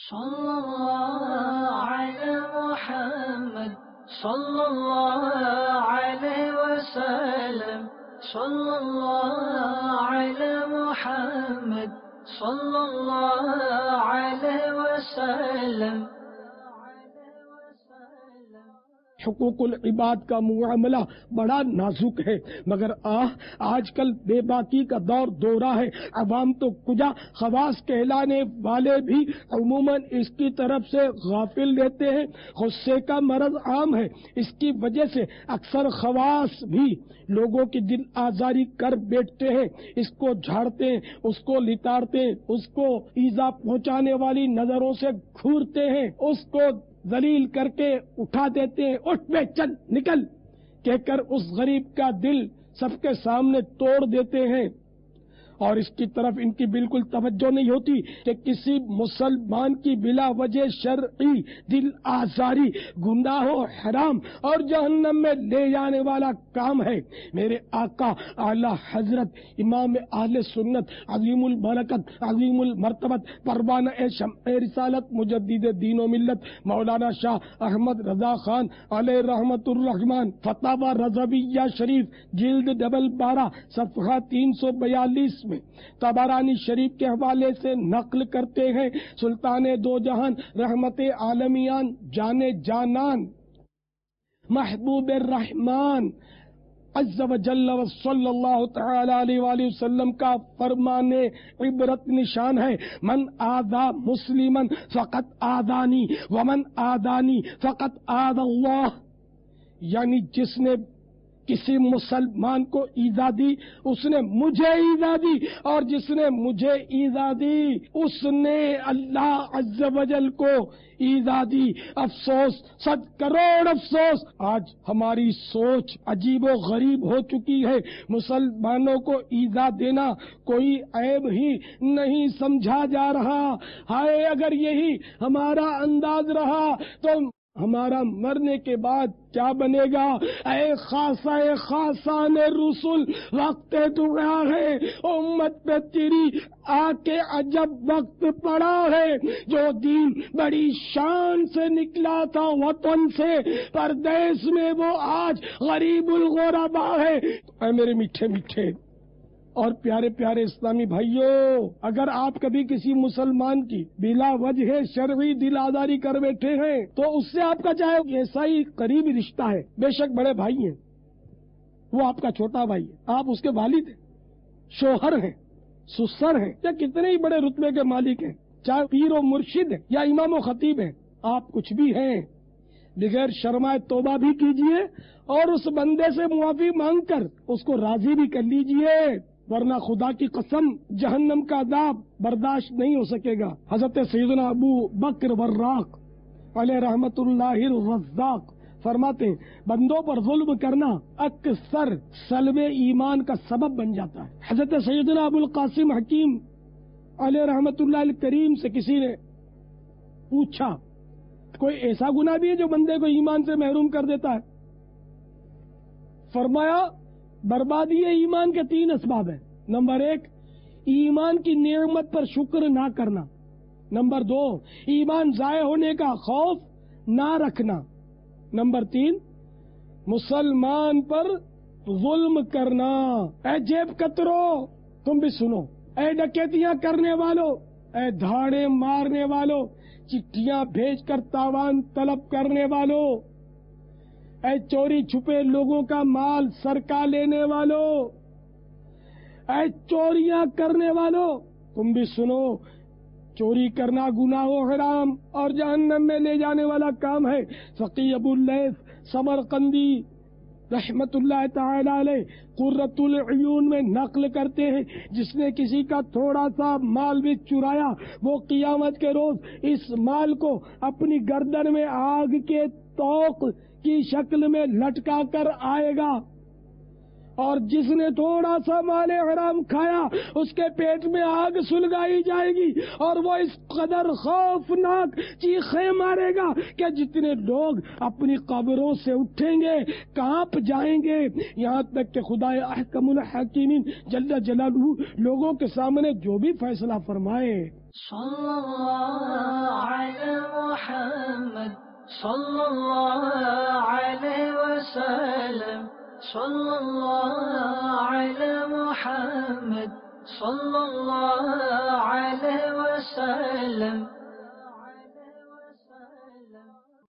صلی اللہ علی محمد صلی اللہ علیہ وسلم صلی اللہ علی محمد صلی اللہ علیہ وسلم. حقوق العباد کا معاملہ بڑا نازک ہے، مگر آج کل بے باکی کا دور دورہ ہے. عوام تو کجا، خواص کہلانے والے بھی عموماً اس کی طرف سے غافل رہتے ہیں. غصے کا مرض عام ہے، اس کی وجہ سے اکثر خواص بھی لوگوں کی دل آزاری کر بیٹھتے ہیں. اس کو جھاڑتے ہیں، اس کو لتاڑتے ہیں، اس کو ایذا پہنچانے والی نظروں سے گھورتے ہیں، اس کو ذلیل کر کے اٹھا دیتے ہیں. اٹھ بے چل نکل کہہ کر اس غریب کا دل سب کے سامنے توڑ دیتے ہیں. اور اس کی طرف ان کی بالکل توجہ نہیں ہوتی کہ کسی مسلمان کی بلا وجہ شرعی دل آزاری گناہ و حرام اور جہنم میں لے جانے والا کام ہے. میرے آقا اعلی حضرت امام اہل سنت عظیم البرکت عظیم المرتبت پروانہ شمع رسالت مجدد دین و ملت مولانا شاہ احمد رضا خان علیہ رحمت الرحمان فتاوی رضویہ شریف جلد 12 صفحہ 342 میں طبرانی شریف کے حوالے سے نقل کرتے ہیں. سلطان دو جہان رحمت عالمیان جانے جانان محبوب الرحمان عز و جل و صلی اللہ تعالی علیہ وآلہ وسلم کا فرمان عبرت نشان ہے: من آذا مسلمن فقط آذانی ومن آذانی فقط آذا اللہ. یعنی جس نے کسی مسلمان کو ایذا دی اس نے مجھے ایذا دی، اور جس نے مجھے ایذا دی اس نے اللہ عز و جل کو ایذا دی. افسوس، 100 کروڑ افسوس، آج ہماری سوچ عجیب و غریب ہو چکی ہے. مسلمانوں کو ایذا دینا کوئی عیب ہی نہیں سمجھا جا رہا. ہائے اگر یہی ہمارا انداز رہا تو ہمارا مرنے کے بعد کیا بنے گا؟ اے خاصان رسول، وقت دعا ہے، امت پہ تیری آ کے عجب وقت پڑا ہے. جو دین بڑی شان سے نکلا تھا وطن سے پردیس میں، وہ آج غریب الغربا ہے. اے میرے میٹھے میٹھے اور پیارے پیارے اسلامی بھائیوں، اگر آپ کبھی کسی مسلمان کی بلا وجہ شرعی دل آزاری کر بیٹھے ہیں تو اس سے آپ کا چاہے ایسا ہی قریبی رشتہ ہے، بے شک بڑے بھائی ہیں، وہ آپ کا چھوٹا بھائی ہے، آپ اس کے والد ہیں، شوہر ہیں، سسر ہیں، یا کتنے ہی بڑے رتبے کے مالک ہیں، چاہے پیر و مرشد ہیں یا امام و خطیب ہیں، آپ کچھ بھی ہیں، بغیر شرمائے توبہ بھی کیجئے اور اس بندے سے معافی مانگ کر اس کو راضی بھی کر لیجئے، ورنہ خدا کی قسم جہنم کا عذاب برداشت نہیں ہو سکے گا. حضرت سیدنا ابو بکر وراق علیہ رحمت اللہ الرزاق فرماتے ہیں بندوں پر ظلم کرنا اکثر سلب ایمان کا سبب بن جاتا ہے. حضرت سیدنا ابو القاسم حکیم علیہ رحمت اللہ الکریم سے کسی نے پوچھا کوئی ایسا گناہ بھی ہے جو بندے کو ایمان سے محروم کر دیتا ہے؟ فرمایا بربادی ایمان کے 3 اسباب ہیں. نمبر 1 ایمان کی نعمت پر شکر نہ کرنا. نمبر 2 ایمان ضائع ہونے کا خوف نہ رکھنا. نمبر 3 مسلمان پر ظلم کرنا. اے جیب کترو تم بھی سنو، اے ڈکیتیاں کرنے والو، اے دھاڑے مارنے والو، چٹھیاں بھیج کر تاوان طلب کرنے والو، اے چوری چھپے لوگوں کا مال سرقہ لینے والو، اے چوریاں کرنے والو تم بھی سنو. چوری کرنا گناہ و حرام اور جہنم میں لے جانے والا کام ہے. فقی ابو اللیث سمرقندی رحمت اللہ تعالی علیہ قرۃ العیون میں نقل کرتے ہیں جس نے کسی کا تھوڑا سا مال بھی چرایا وہ قیامت کے روز اس مال کو اپنی گردن میں آگ کے توق کی شکل میں لٹکا کر آئے گا، اور جس نے تھوڑا سا مال حرام کھایا اس کے پیٹ میں آگ سلگائی جائے گی، اور وہ اس قدر خوفناک چیخیں مارے گا کہ جتنے لوگ اپنی قبروں سے اٹھیں گے کانپ جائیں گے، یہاں تک کہ خدا احکم الحاکمین جل جلالہ لوگوں کے سامنے جو بھی فیصلہ فرمائے. صلی اللہ صلی اللہ علیہ وسلم صلی اللہ علی محمد صلی اللہ علیہ وسلم